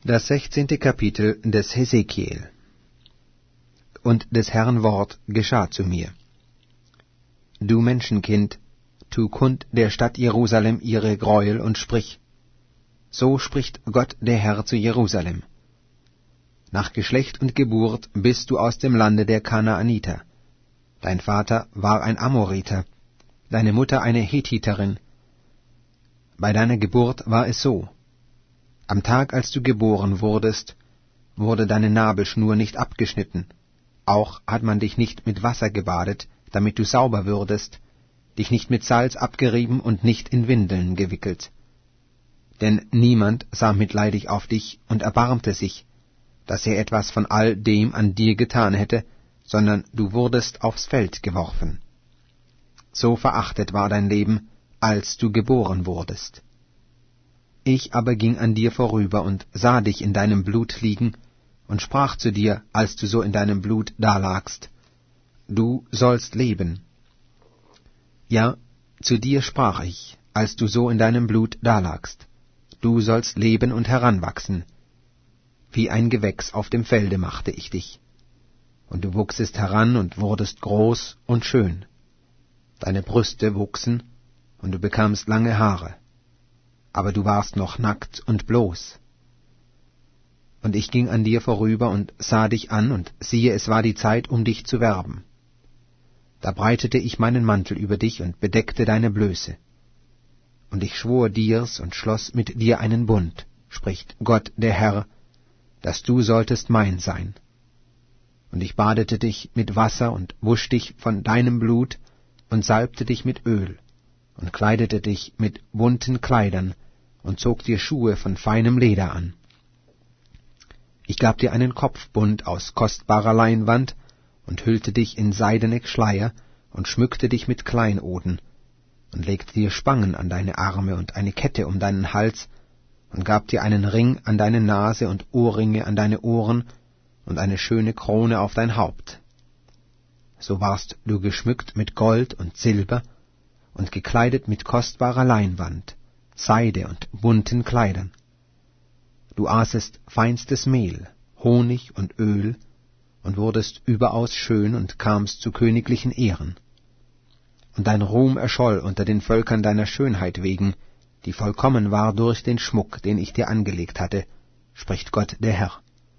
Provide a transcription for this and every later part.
Das 16. Kapitel des Hesekiel. Und des Herrn Wort geschah zu mir. Du Menschenkind, tu kund der Stadt Jerusalem ihre Greuel und sprich. So spricht Gott der Herr zu Jerusalem. Nach Geschlecht und Geburt bist du aus dem Lande der Kanaaniter. Dein Vater war ein Amoriter, deine Mutter eine Hethiterin. Bei deiner Geburt war es so. Am Tag, als du geboren wurdest, wurde deine Nabelschnur nicht abgeschnitten. Auch hat man dich nicht mit Wasser gebadet, damit du sauber würdest, dich nicht mit Salz abgerieben und nicht in Windeln gewickelt. Denn niemand sah mitleidig auf dich und erbarmte sich, dass er etwas von all dem an dir getan hätte, sondern du wurdest aufs Feld geworfen. So verachtet war dein Leben, als du geboren wurdest. Ich aber ging an dir vorüber und sah dich in deinem Blut liegen und sprach zu dir, als du so in deinem Blut dalagst: Du sollst leben. Ja, zu dir sprach ich, als du so in deinem Blut dalagst: Du sollst leben und heranwachsen. Wie ein Gewächs auf dem Felde machte ich dich. Und du wuchsest heran und wurdest groß und schön. Deine Brüste wuchsen, und du bekamst lange Haare. Aber du warst noch nackt und bloß. Und ich ging an dir vorüber und sah dich an, und siehe, es war die Zeit, um dich zu werben. Da breitete ich meinen Mantel über dich und bedeckte deine Blöße. Und ich schwor dir's und schloss mit dir einen Bund, spricht Gott der Herr, dass du solltest mein sein. Und ich badete dich mit Wasser und wusch dich von deinem Blut und salbte dich mit Öl und kleidete dich mit bunten Kleidern und zog dir Schuhe von feinem Leder an. Ich gab dir einen Kopfbund aus kostbarer Leinwand und hüllte dich in seidene Schleier und schmückte dich mit Kleinoden und legte dir Spangen an deine Arme und eine Kette um deinen Hals und gab dir einen Ring an deine Nase und Ohrringe an deine Ohren und eine schöne Krone auf dein Haupt. So warst du geschmückt mit Gold und Silber und gekleidet mit kostbarer Leinwand, Seide und bunten Kleidern. Du aßest feinstes Mehl, Honig und Öl und wurdest überaus schön und kamst zu königlichen Ehren. Und dein Ruhm erscholl unter den Völkern deiner Schönheit wegen, die vollkommen war durch den Schmuck, den ich dir angelegt hatte, spricht Gott der Herr.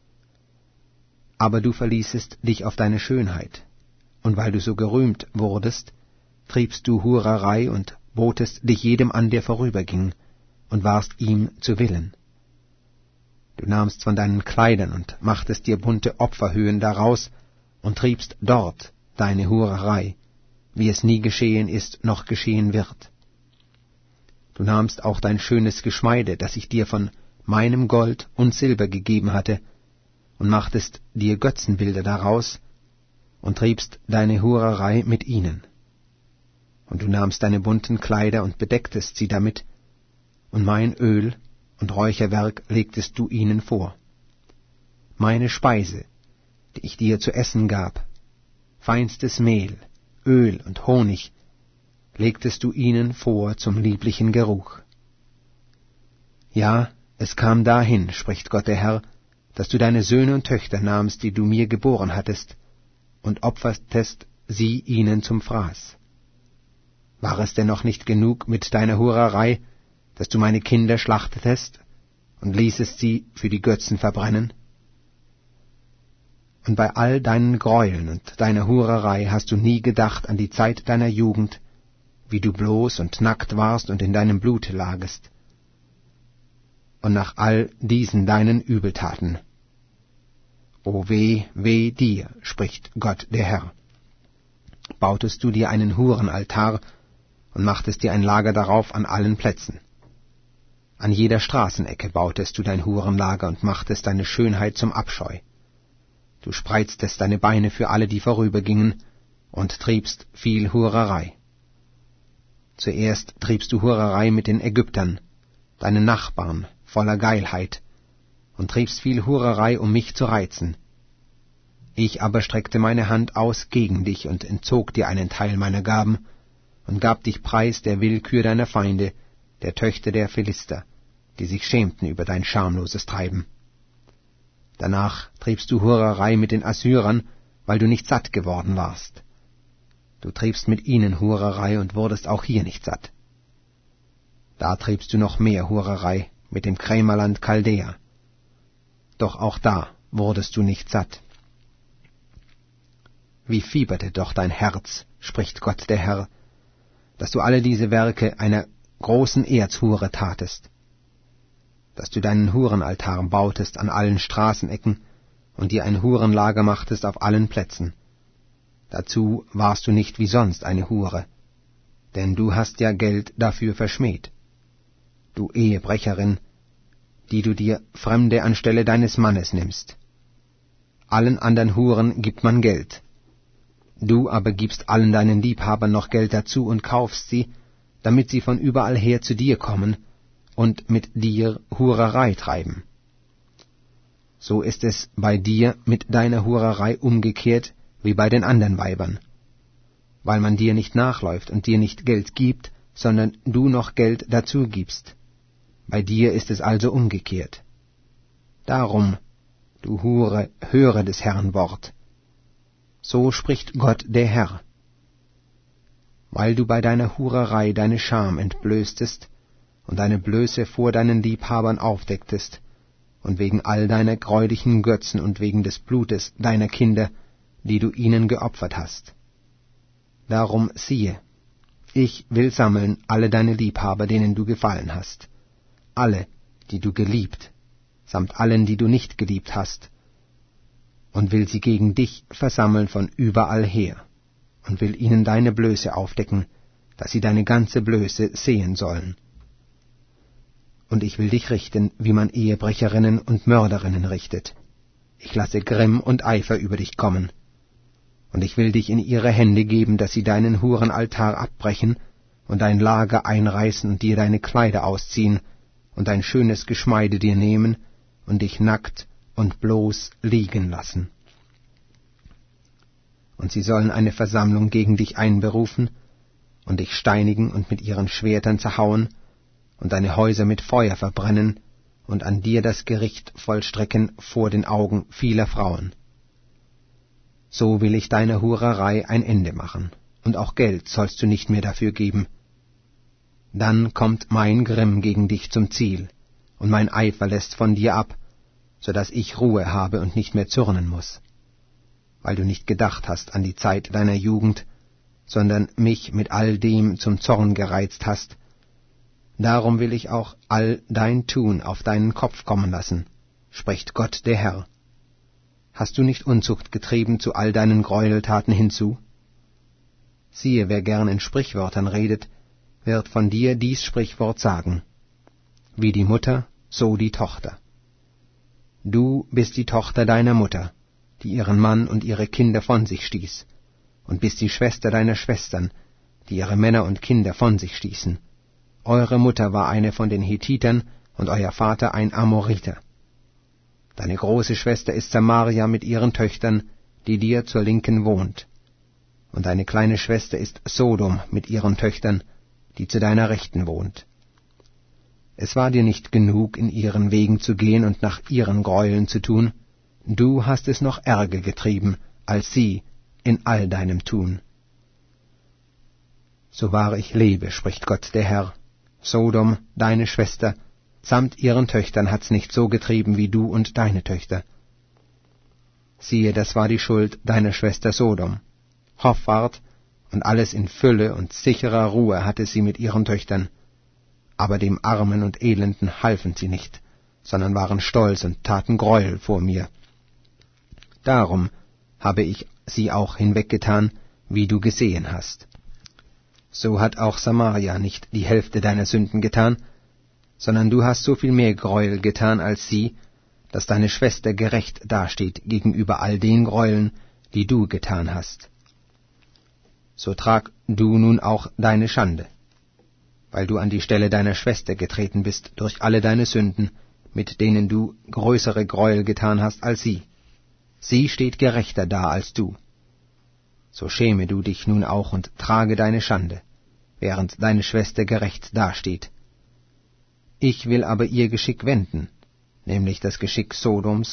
Aber du verließest dich auf deine Schönheit, und weil du so gerühmt wurdest, triebst du Hurerei und botest dich jedem an, der vorüberging, und warst ihm zu Willen. Du nahmst von deinen Kleidern und machtest dir bunte Opferhöhen daraus und triebst dort deine Hurerei, wie es nie geschehen ist noch geschehen wird. Du nahmst auch dein schönes Geschmeide, das ich dir von meinem Gold und Silber gegeben hatte, und machtest dir Götzenbilder daraus und triebst deine Hurerei mit ihnen. Und du nahmst deine bunten Kleider und bedecktest sie damit, und mein Öl und Räucherwerk legtest du ihnen vor. Meine Speise, die ich dir zu essen gab, feinstes Mehl, Öl und Honig, legtest du ihnen vor zum lieblichen Geruch. Ja, es kam dahin, spricht Gott der Herr, dass du deine Söhne und Töchter nahmst, die du mir geboren hattest, und opfertest sie ihnen zum Fraß. War es denn noch nicht genug mit deiner Hurerei, dass du meine Kinder schlachtetest und ließest sie für die Götzen verbrennen? Und bei all deinen Gräueln und deiner Hurerei hast du nie gedacht an die Zeit deiner Jugend, wie du bloß und nackt warst und in deinem Blut lagest. Und nach all diesen deinen Übeltaten. O weh, weh dir, spricht Gott der Herr. Bautest du dir einen Hurenaltar und machtest dir ein Lager darauf an allen Plätzen. An jeder Straßenecke bautest du dein Hurenlager und machtest deine Schönheit zum Abscheu. Du spreiztest deine Beine für alle, die vorübergingen, und triebst viel Hurerei. Zuerst triebst du Hurerei mit den Ägyptern, deinen Nachbarn, voller Geilheit, und triebst viel Hurerei, um mich zu reizen. Ich aber streckte meine Hand aus gegen dich und entzog dir einen Teil meiner Gaben und gab dich preis der Willkür deiner Feinde, der Töchter der Philister, die sich schämten über dein schamloses Treiben. Danach triebst du Hurerei mit den Assyrern, weil du nicht satt geworden warst. Du triebst mit ihnen Hurerei und wurdest auch hier nicht satt. Da triebst du noch mehr Hurerei mit dem Krämerland Chaldea. Doch auch da wurdest du nicht satt. Wie fieberte doch dein Herz, spricht Gott der Herr, dass du alle diese Werke einer großen Erzhure tatest, dass du deinen Hurenaltar bautest an allen Straßenecken und dir ein Hurenlager machtest auf allen Plätzen. Dazu warst du nicht wie sonst eine Hure, denn du hast ja Geld dafür verschmäht. Du Ehebrecherin, die du dir Fremde anstelle deines Mannes nimmst. Allen anderen Huren gibt man Geld. Du aber gibst allen deinen Liebhabern noch Geld dazu und kaufst sie, damit sie von überall her zu dir kommen und mit dir Hurerei treiben. So ist es bei dir mit deiner Hurerei umgekehrt wie bei den anderen Weibern, weil man dir nicht nachläuft und dir nicht Geld gibt, sondern du noch Geld dazu gibst. Bei dir ist es also umgekehrt. Darum, du Hure, höre des Herrn Wort. So spricht Gott der Herr. Weil du bei deiner Hurerei deine Scham entblößtest und deine Blöße vor deinen Liebhabern aufdecktest, und wegen all deiner gräulichen Götzen und wegen des Blutes deiner Kinder, die du ihnen geopfert hast. Darum siehe, ich will sammeln alle deine Liebhaber, denen du gefallen hast, alle, die du geliebt, samt allen, die du nicht geliebt hast, und will sie gegen dich versammeln von überall her, und will ihnen deine Blöße aufdecken, dass sie deine ganze Blöße sehen sollen. Und ich will dich richten, wie man Ehebrecherinnen und Mörderinnen richtet. Ich lasse Grimm und Eifer über dich kommen. Und ich will dich in ihre Hände geben, dass sie deinen Hurenaltar abbrechen und dein Lager einreißen und dir deine Kleider ausziehen und dein schönes Geschmeide dir nehmen und dich nackt und bloß liegen lassen. Und sie sollen eine Versammlung gegen dich einberufen und dich steinigen und mit ihren Schwertern zerhauen und deine Häuser mit Feuer verbrennen und an dir das Gericht vollstrecken vor den Augen vieler Frauen. So will ich deiner Hurerei ein Ende machen, und auch Geld sollst du nicht mehr dafür geben. Dann kommt mein Grimm gegen dich zum Ziel, und mein Eifer lässt von dir ab, so dass ich Ruhe habe und nicht mehr zürnen muß, weil du nicht gedacht hast an die Zeit deiner Jugend, sondern mich mit all dem zum Zorn gereizt hast. Darum will ich auch all dein Tun auf deinen Kopf kommen lassen, spricht Gott der Herr. Hast du nicht Unzucht getrieben zu all deinen Gräueltaten hinzu? Siehe, wer gern in Sprichwörtern redet, wird von dir dies Sprichwort sagen: Wie die Mutter, so die Tochter. Du bist die Tochter deiner Mutter, die ihren Mann und ihre Kinder von sich stieß, und bist die Schwester deiner Schwestern, die ihre Männer und Kinder von sich stießen. Eure Mutter war eine von den Hethitern und euer Vater ein Amoriter. Deine große Schwester ist Samaria mit ihren Töchtern, die dir zur Linken wohnt. Und deine kleine Schwester ist Sodom mit ihren Töchtern, die zu deiner Rechten wohnt. Es war dir nicht genug, in ihren Wegen zu gehen und nach ihren Gräueln zu tun, du hast es noch ärger getrieben als sie in all deinem Tun. So wahr ich lebe, spricht Gott der Herr, Sodom, deine Schwester, samt ihren Töchtern hat's nicht so getrieben wie du und deine Töchter. Siehe, das war die Schuld deiner Schwester Sodom. Hoffart und alles in Fülle und sicherer Ruhe hatte sie mit ihren Töchtern. Aber dem Armen und Elenden halfen sie nicht, sondern waren stolz und taten Gräuel vor mir. Darum habe ich sie auch hinweggetan, wie du gesehen hast. So hat auch Samaria nicht die Hälfte deiner Sünden getan, sondern du hast so viel mehr Gräuel getan als sie, dass deine Schwester gerecht dasteht gegenüber all den Gräueln, die du getan hast. So trag du nun auch deine Schande, weil du an die Stelle deiner Schwester getreten bist durch alle deine Sünden, mit denen du größere Gräuel getan hast als sie. Sie steht gerechter da als du. So schäme du dich nun auch und trage deine Schande, während deine Schwester gerecht dasteht. Ich will aber ihr Geschick wenden, nämlich das Geschick Sodoms,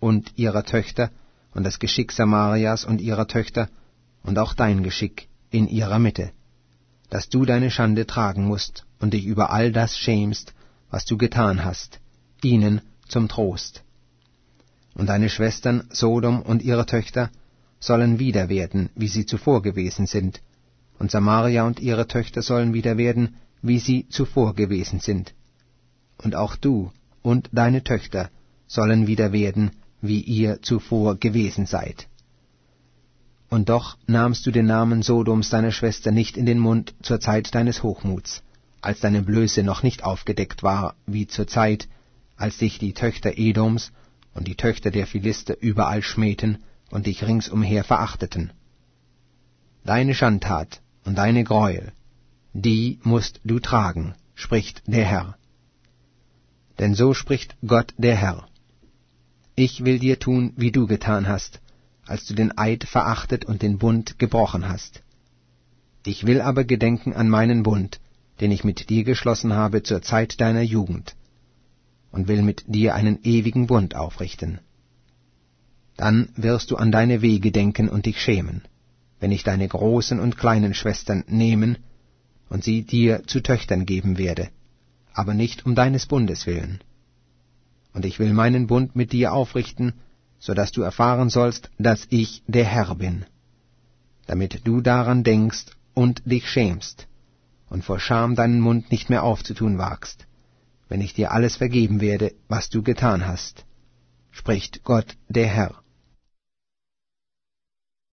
und ihrer Töchter und das Geschick Samarias und ihrer Töchter und auch dein Geschick in ihrer Mitte, dass du deine Schande tragen musst und dich über all das schämst, was du getan hast, ihnen zum Trost. Und deine Schwestern Sodom und ihre Töchter sollen wieder werden, wie sie zuvor gewesen sind, und Samaria und ihre Töchter sollen wieder werden, wie sie zuvor gewesen sind. Und auch du und deine Töchter sollen wieder werden, wie ihr zuvor gewesen seid. Und doch nahmst du den Namen Sodoms deiner Schwester nicht in den Mund zur Zeit deines Hochmuts, als deine Blöße noch nicht aufgedeckt war, wie zur Zeit, als dich die Töchter Edoms und die Töchter der Philister überall schmähten und dich ringsumher verachteten. Deine Schandtat und deine Gräuel, die musst du tragen, spricht der Herr. Denn so spricht Gott der Herr: Ich will dir tun, wie du getan hast, als du den Eid verachtet und den Bund gebrochen hast. Ich will aber gedenken an meinen Bund, den ich mit dir geschlossen habe zur Zeit deiner Jugend, und will mit dir einen ewigen Bund aufrichten. Dann wirst du an deine Wege denken und dich schämen, wenn ich deine großen und kleinen Schwestern nehmen und sie dir zu Töchtern geben werde, aber nicht um deines Bundes willen. Und ich will meinen Bund mit dir aufrichten, so dass du erfahren sollst, dass ich der Herr bin, damit du daran denkst und dich schämst und vor Scham deinen Mund nicht mehr aufzutun wagst, wenn ich dir alles vergeben werde, was du getan hast, spricht Gott der Herr.